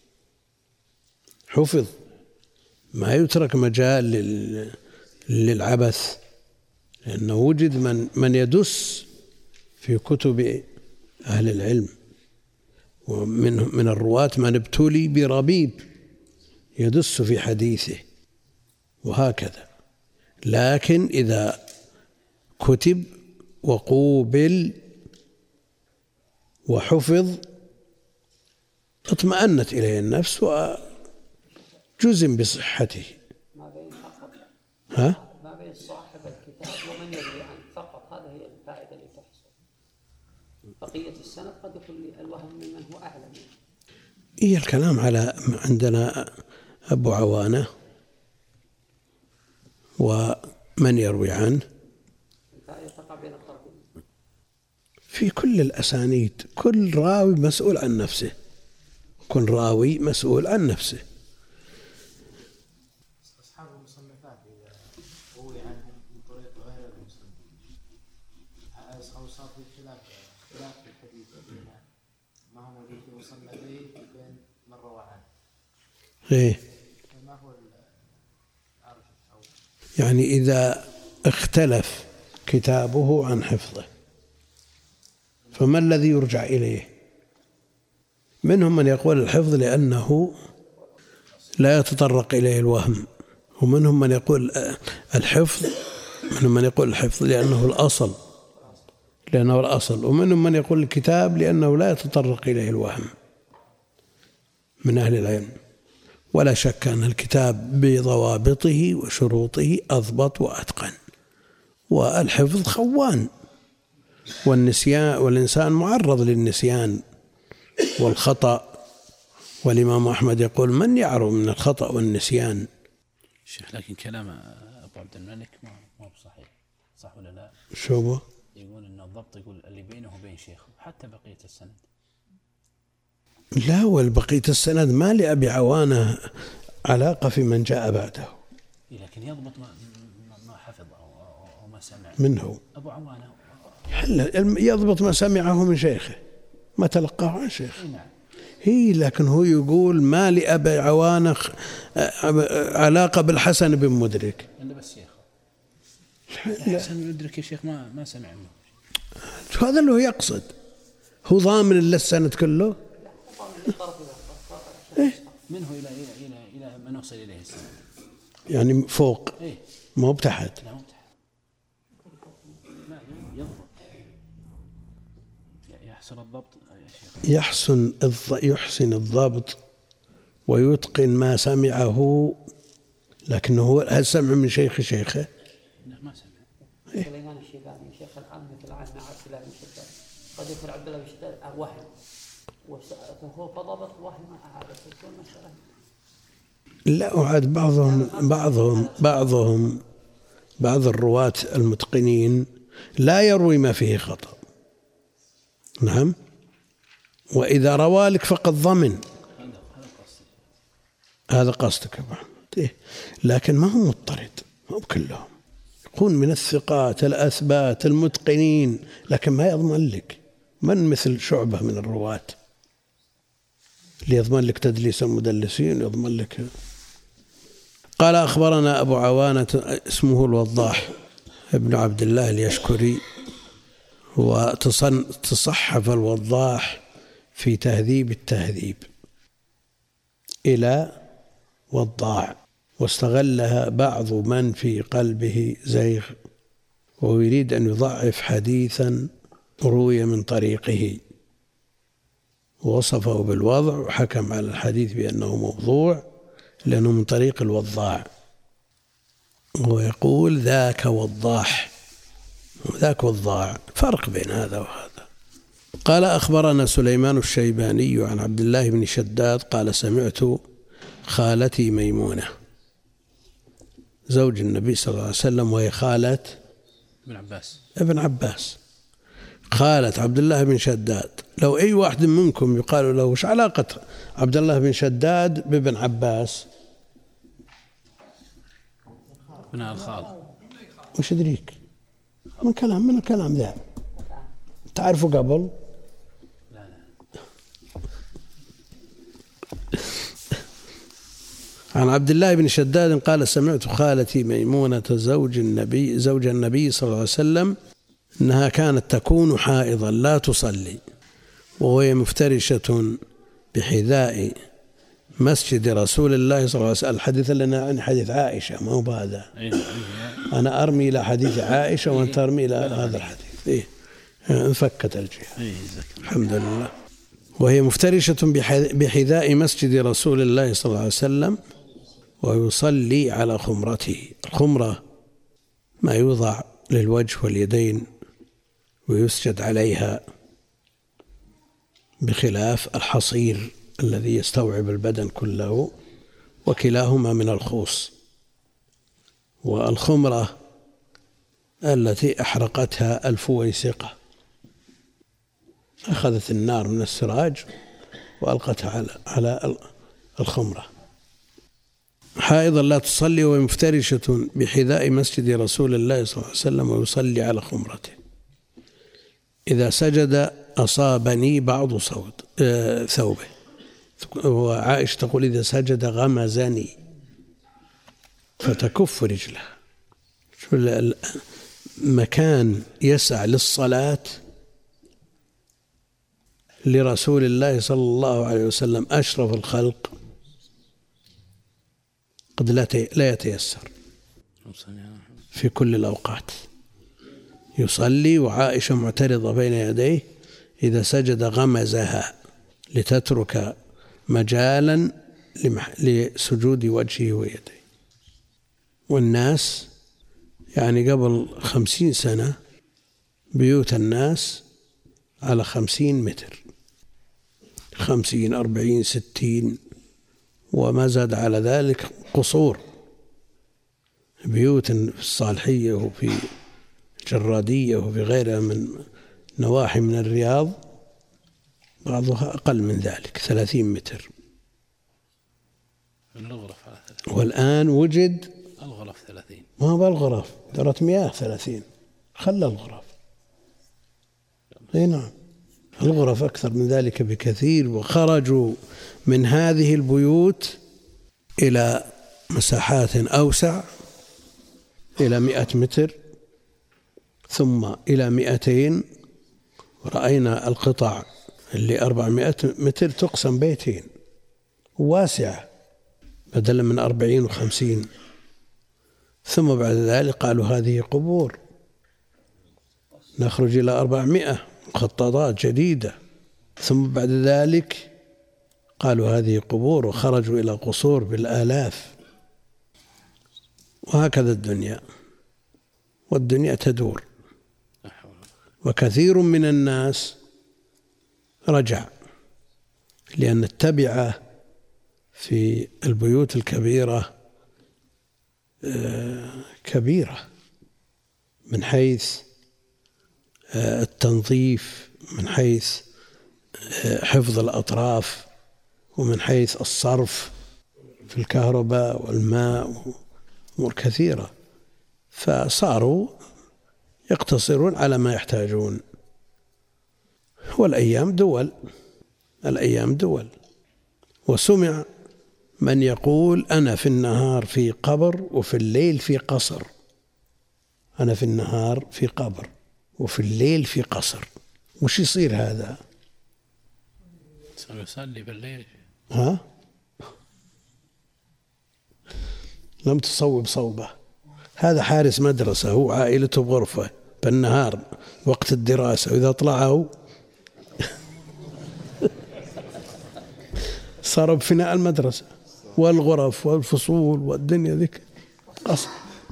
حفظ ما يترك مجال للعبث، لأنه وجد من يدس في كتب أهل العلم، ومن الرواة من ابتلي بربيب يدس في حديثه وهكذا. لكن إذا كتب وقوبل وحفظ اطمأنت إليه النفس وجزم بصحته. ها؟ ما بين صاحب الكتاب ومن يروي عنه فقط، هذا هي الفائدة اللي تحصل. بقية السنة قد يكون الوهم ممن هو أعلم. إيه الكلام على عندنا أبو عوانة ومن يروي عنه في كل الأسانيد، كل راوي مسؤول عن نفسه، كل راوي مسؤول عن نفسه. أصحاب المصنفات إذا الحديث ما هو الذي وصلنا به بين من روى عنه. إيه. ما هو يعني إذا اختلف كتابه عن حفظه فما الذي يرجع إليه؟ منهم من يقول الحفظ لأنه لا يتطرق إليه الوهم، ومنهم من يقول الحفظ لأنه الأصل، ومنهم من يقول الكتاب لأنه لا يتطرق إليه الوهم من أهل العلم. ولا شك أن الكتاب بضوابطه وشروطه أضبط وأتقن، والحفظ خوان، والإنسان معرض للنسيان والخطأ، والإمام أحمد يقول من يعرف من الخطأ والنسيان. شيخ لكن كلام أبو عبد الملك ما بصحيح، صح ولا لا؟ شو هو؟ يقول إن الضبط يقول اللي بينه وبين شيخه حتى بقية السند. لا، والبقية السند ما لأبي عوانة علاقة في من جاء بعده. لكن يضبط ما حفظ أو ما سمع منه أبو عوانة، يضبط ما سمعه من شيخه، ما تلقاه عن شيخه. نعم. لكن هو يقول ما لأبي عوانة علاقة بالحسن بن مدرك إلا بس شيخه. الحسن بن مدرك يا شيخ ما سمع منه. هذا اللي هو يقصد، هو ضامن السند كله منه إلى من وصل إليه السند، يعني فوق ما هو بتحت. لا مو بتحت، يضبط، يحسن الضبط يا شيخ. يحسن الضبط ويتقن ما سمعه، لكنه هل سمع من شيخه؟ لا ما سمع. سليمان الشيباني شيخ العام مثل عام عبد الله بن شداد، قد يكون عبد الله بن شداد وهم وهو فضبط وهم هذا تكون مسألة. لا، وعاد بعض الرواة المتقنين لا يروي ما فيه خطأ. نعم، وإذا روى لك فقد ضمن. هذا قصدك يا محمد. لكن ما هو مضطرد، ما هو كلهم، يكون من الثقات الأثبات المتقنين، لكن ما يضمن لك. من مثل شعبة من الرواة اللي يضمن لك تدليس المدلسين، يضمن لك. قال أخبرنا أبو عوانة اسمه الوضاح ابن عبد الله اليشكري، وتصحف الوضاح في تهذيب التهذيب إلى وضاع، واستغلها بعض من في قلبه زيغ ويريد أن يضعف حديثا روي من طريقه، ووصفه بالوضع وحكم على الحديث بأنه موضوع لأنه من طريق الوضاع، ويقول ذاك وضاح وذاك وضاع، فرق بين هذا وهذا. قال أخبرنا سليمان الشيباني عن عبد الله بن شداد قال سمعت خالتي ميمونة زوج النبي صلى الله عليه وسلم، وهي خالة ابن عباس، خالة عبد الله بن شداد. لو أي واحد منكم يقال له وش علاقة عبد الله بن شداد بابن عباس؟ من الخال، وش يدريك من الكلام ذا؟ تعرفوا قبل؟ لا. عن عبد الله بن شداد قال سمعت خالتي ميمونة زوج النبي صلى الله عليه وسلم أنها كانت تكون حائضا لا تصلي، وهي مفترشة بحذاء مسجد رسول الله صلى الله عليه وسلم. الحديث لنا عن حديث عائشة، ما هو بهذا. أنا أرمي إلى حديث عائشة وأنت ترمي إلى هذا الحديث. انفكت الجهة الحمد لله. وهي مفترشة بحذاء مسجد رسول الله صلى الله عليه وسلم ويصلي على خمرته. الخمرة ما يوضع للوجه واليدين ويسجد عليها، بخلاف الحصير الذي يستوعب البدن كله، وكلاهما من الخوص. والخمرة التي أحرقتها الفويسقة، أخذت النار من السراج وألقتها على الخمرة. حائضا لا تصلي ومفترشة بحذاء مسجد رسول الله صلى الله عليه وسلم ويصلي على خمرته. إذا سجد أصابني بعض ثوبه. وعائشة تقول إذا سجد غمزني، فتكف رجله. مكان يسع للصلاة لرسول الله صلى الله عليه وسلم أشرف الخلق قد لا يتيسر في كل الأوقات. يصلي وعائشة معترضة بين يديه، إذا سجد غمزها لتترك مجالا لسجود وجهه ويديه. والناس يعني قبل 50 سنة بيوت الناس على 50 متر، 50 40 60 وما زاد على ذلك قصور، بيوت في الصالحية وفي الجرادية وفي غيرها من نواحي من الرياض بعضها أقل من ذلك 30 متر. والآن وجد الغرف 30، ما هو بالغرف درة مياه 30، خلى الغرف. نعم الغرف أكثر من ذلك بكثير. وخرجوا من هذه البيوت إلى مساحات أوسع، إلى 100 متر ثم إلى 200. ورأينا القطع اللي 400 متر تقسم بيتين واسعة بدلا من 40 و50. ثم بعد ذلك قالوا هذه قبور، نخرج إلى 400 مخططات جديدة. ثم بعد ذلك قالوا هذه قبور، وخرجوا إلى قصور بالآلاف. وهكذا الدنيا، والدنيا تدور. وكثير من الناس رجع، لأن التبعة في البيوت الكبيرة كبيرة من حيث التنظيف، من حيث حفظ الأطراف، ومن حيث الصرف في الكهرباء والماء وأمور كثيرة. فصاروا يقتصرون على ما يحتاجون. والأيام دول، الأيام دول. وسمع من يقول أنا في النهار في قبر وفي الليل في قصر. أنا في النهار في قبر وفي الليل في قصر. وش يصير هذا؟ يصلي بالليل. ها؟ لم تصوب صوبه. هذا حارس مدرسة، هو عائلته بغرفة بالنهار وقت الدراسة، وإذا طلعوا صار بفناء المدرسة والغرف والفصول والدنيا ذيك قصر.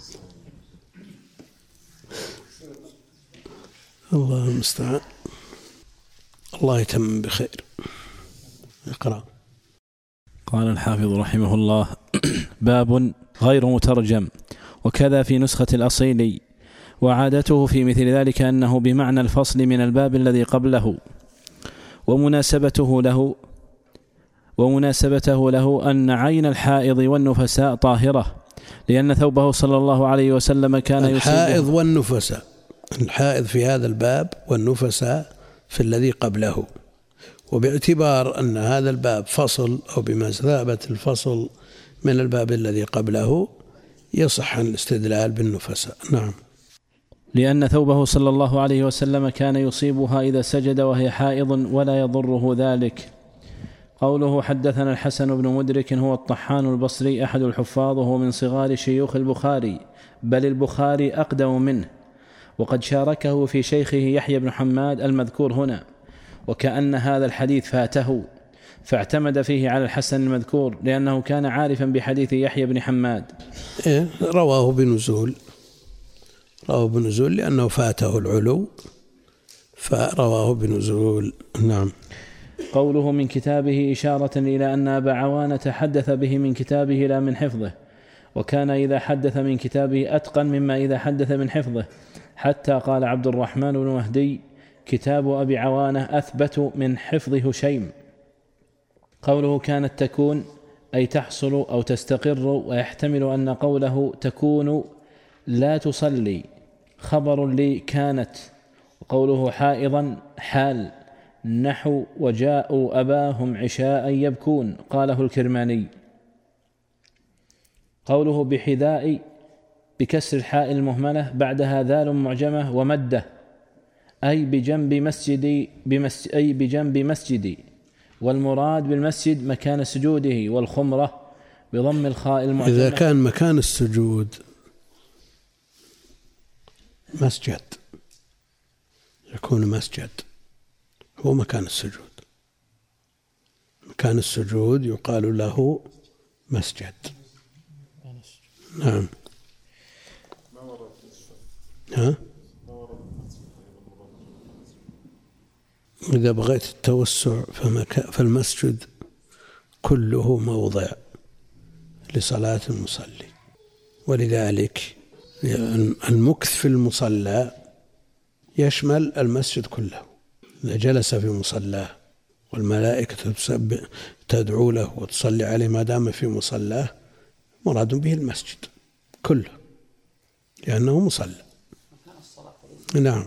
الله المستعان. الله يتمم بخير. اقرأ. قال الحافظ رحمه الله: باب غير مترجم، وكذا في نسخة الأصيلي. وعادته في مثل ذلك أنه بمعنى الفصل من الباب الذي قبله. ومناسبته له أن عين الحائض والنفساء طاهرة، لأن ثوبه صلى الله عليه وسلم كان يصيبه. الحائض والنفساء، الحائض في هذا الباب والنفساء في الذي قبله. وباعتبار أن هذا الباب فصل أو بمثابة الفصل من الباب الذي قبله يصح الاستدلال بالنفساء. نعم. لأن ثوبه صلى الله عليه وسلم كان يصيبها إذا سجد وهي حائض ولا يضره ذلك. قوله: حدثنا الحسن بن مدرك هو الطحان البصري أحد الحفاظ، وهو من صغار شيوخ البخاري، بل البخاري أقدم منه، وقد شاركه في شيخه يحيى بن حماد المذكور هنا. وكأن هذا الحديث فاته فاعتمد فيه على الحسن المذكور، لأنه كان عارفا بحديث يحيى بن حماد. رواه بنزول لأنه فاته العلو فرواه بنزول. نعم. قوله من كتابه إشارة إلى أن أبا عوانة تحدث به من كتابه لا من حفظه، وكان إذا حدث من كتابه أتقن مما إذا حدث من حفظه، حتى قال عبد الرحمن بن مهدي: كتاب أبي عوانة أثبت من حفظ هشيم. قوله كانت تكون أي تحصل أو تستقر، ويحتمل أن قوله تكون لا تصلي خبر لي كانت. وقوله حائضا حال، نحو وجاءوا أباهم عشاء يبكون، قاله الكرماني. قوله بحذاء بكسر الحاء المهملة بعدها ذال معجمة ومدة، أي بجنب مسجدي، والمراد بالمسجد مكان سجوده، والخمرة بضم الخاء المعجمة. إذا كان مكان السجود مسجد يكون مسجد هو مكان السجود، مكان السجود يقال له مسجد. نعم. ها؟ إذا بغيت التوسع فالمسجد كله موضع لصلاة المصلي، ولذلك المكث في المصلى يشمل المسجد كله. إذا جلس في مصلاه والملائكة تدعو له وتصلي عليه ما دام في مصلاه، مراد به المسجد كله لأنه مصلى. مكان الصلاة. نعم.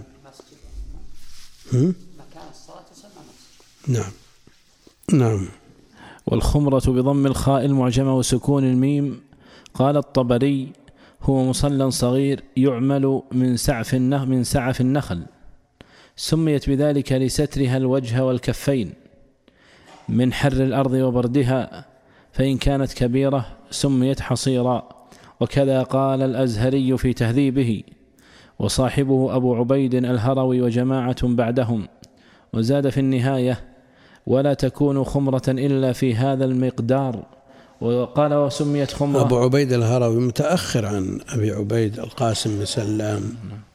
مكان الصلاة يسمى مسجد. نعم. نعم. والخمرة بضم الخاء المعجمة وسكون الميم. قال الطبري: هو مصلى صغير يعمل من سعف النخل، سميت بذلك لسترها الوجه والكفين من حر الأرض وبردها، فإن كانت كبيرة سميت حصيرا. وكذا قال الأزهري في تهذيبه، وصاحبه أبو عبيد الهروي وجماعة بعدهم. وزاد في النهاية: ولا تكون خمرة إلا في هذا المقدار. وقال: وسميت خمرة. أبو عبيد الهروي متأخر عن أبي عبيد القاسم بن سلام،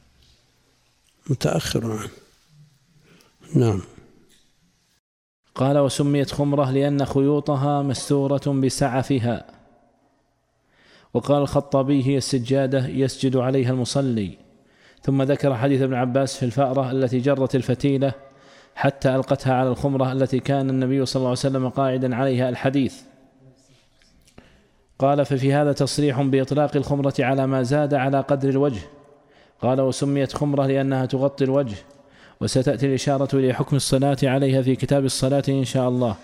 متأخر عنه. نعم. قال: وسميت خمرة لأن خيوطها مستورة بسعفها. وقال الخطابي: هي السجادة يسجد عليها المصلي. ثم ذكر حديث ابن عباس في الفأرة التي جرت الفتيلة حتى ألقتها على الخمرة التي كان النبي صلى الله عليه وسلم قاعدا عليها الحديث. قال: ففي هذا تصريح بإطلاق الخمرة على ما زاد على قدر الوجه. قال: وسميت خمرة لأنها تغطي الوجه، وستأتي الإشارة إلى حكم الصلاة عليها في كتاب الصلاة إن شاء الله.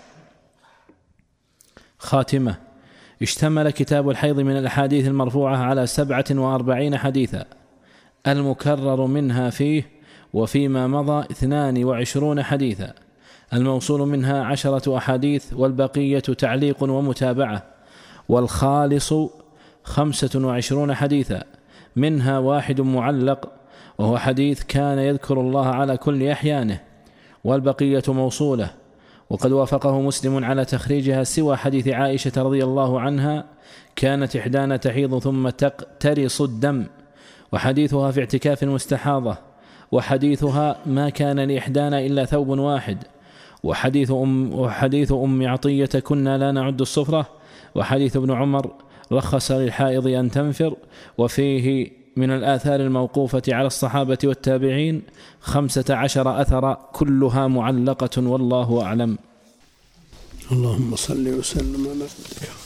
خاتمة. اشتمل كتاب الحيض من الأحاديث المرفوعة على 47 حديثا، المكرر منها فيه وفيما مضى 22 حديثا، الموصول منها 10 أحاديث، والبقية تعليق ومتابعة، والخالص 25 حديثا، منها 1 معلق وهو حديث كان يذكر الله على كل أحيانه، والبقية موصولة. وقد وافقه مسلم على تخريجها سوى حديث عائشة رضي الله عنها: كانت إحدانا تحيض ثم تقترص الدم، وحديثها في اعتكاف المستحاضة، وحديثها ما كان لإحدانا إلا ثوب واحد، وحديث أم عطية كنا لا نعد الصفرة، وحديث ابن عمر رخص للحائض أن تنفر. وفيه من الآثار الموقوفة على الصحابة والتابعين 15 أثر كلها معلقة، والله أعلم. اللهم صل وسلم على نبيك.